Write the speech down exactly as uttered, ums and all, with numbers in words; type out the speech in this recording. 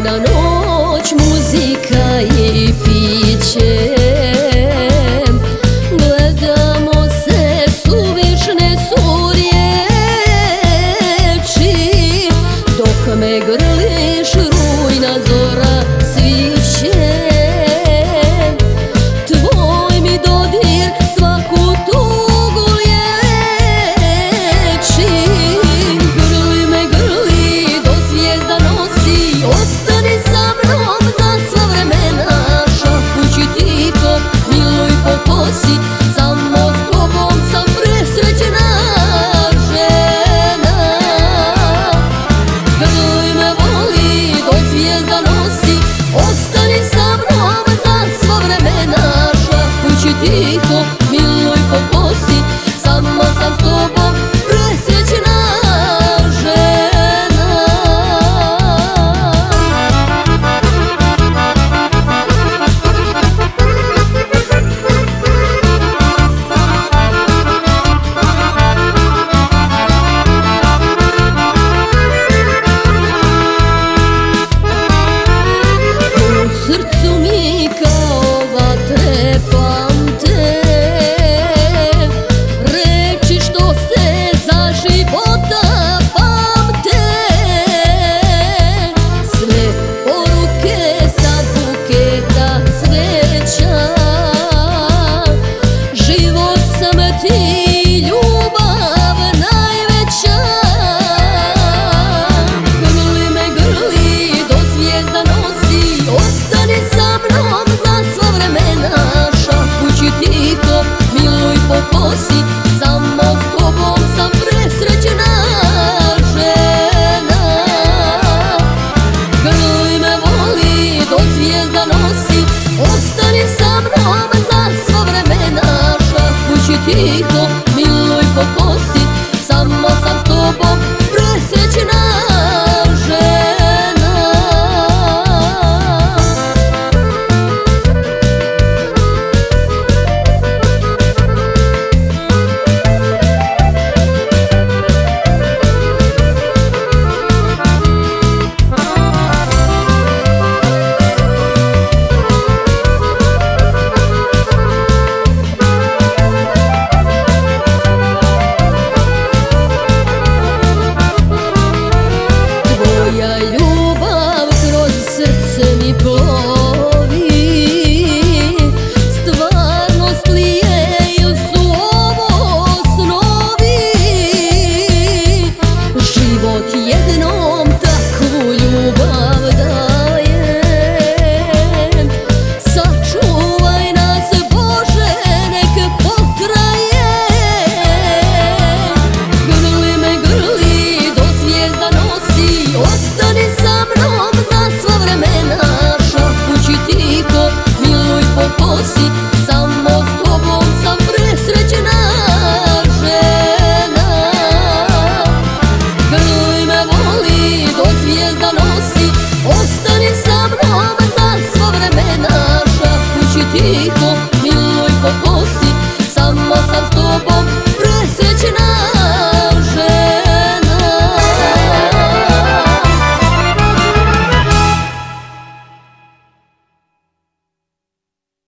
Bujna noć, muzika i piće, gledamo se, suvišne su riječi, dok me grliš, rujna zora sviće. Tvoj mi dodir svaku tugu liječi, grli me, grli, do zvijezda nosi, ostani sa mnom za sva vremena. Šapući tiho, miluj po kosi, samo s tobom sam presrećena žena. Grli me, voli, do zvijezda nosi, ostani sa mnom za sva vremena. Šapući tiho, miluj po kosi, samo sam s tobom presrećena žena. U srcu mi kao vatre pamte reči što se za života pamte. Sve poruke sa buketa cveća, život sam ti, ljubav najveća. Grli me, grli, do zvijezda nosi, ostani sa mnom za sva vremena. Šapući tiho, miluj po kosi, samo s tobom sam presrećena žena. Grli me, voli, do zvijezda nosi, ostani sa mnom za sva vremena. Šapući tiho, miluj po kosi, samo sam s tobom presrećena žena. Tvoja ljubav kroz srce mi plovi, stvarnost li je ili su ovo snovi? Život jednom